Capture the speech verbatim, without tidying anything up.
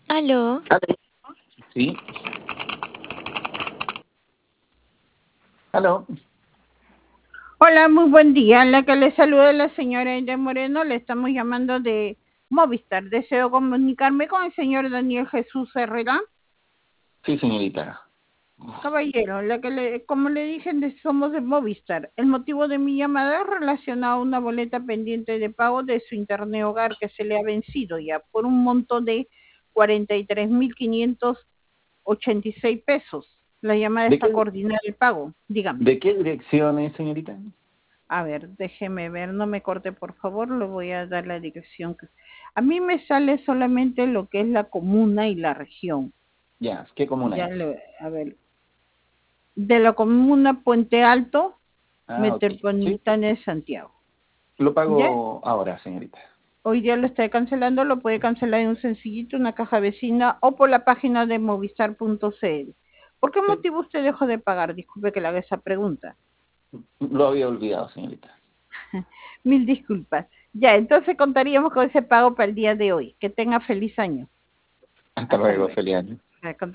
Aló, Aló. Sí. Aló. Hola, muy buen día. La que le saluda es la señora Aida Moreno. Le estamos llamando de Movistar. Deseo comunicarme con el señor Daniel Jesús Herrera. Sí, señorita. Caballero, la que le, como le dije, de- somos de Movistar. El motivo de mi llamada es relacionado a una boleta pendiente de pago de su internet hogar que se le ha vencido ya por un monto de cuarenta y tres mil quinientos ochenta y seis pesos. La llamada ¿De está qué, coordinada el pago. Dígame. de qué dirección es, señorita? A ver, déjeme ver, no me corte por favor, le voy a dar la dirección. que- A mí me sale solamente lo que es la comuna y la región. Ya, ¿qué comuna Ya es? le, a ver, de la comuna Puente Alto, Ah, ok. Sí, Metropolitana de Santiago. lo ¿Ya? pago ahora, señorita. Hoy día lo estoy cancelando, lo puede cancelar en un sencillito, una caja vecina o por la página de movistar punto c l. ¿Por qué Sí, motivo usted dejó de pagar? Disculpe que le haga esa pregunta. lo había olvidado, señorita. Mil disculpas. Ya, entonces contaríamos con ese pago para el día de hoy. Que tenga feliz año. Hasta Hasta luego, luego. feliz año.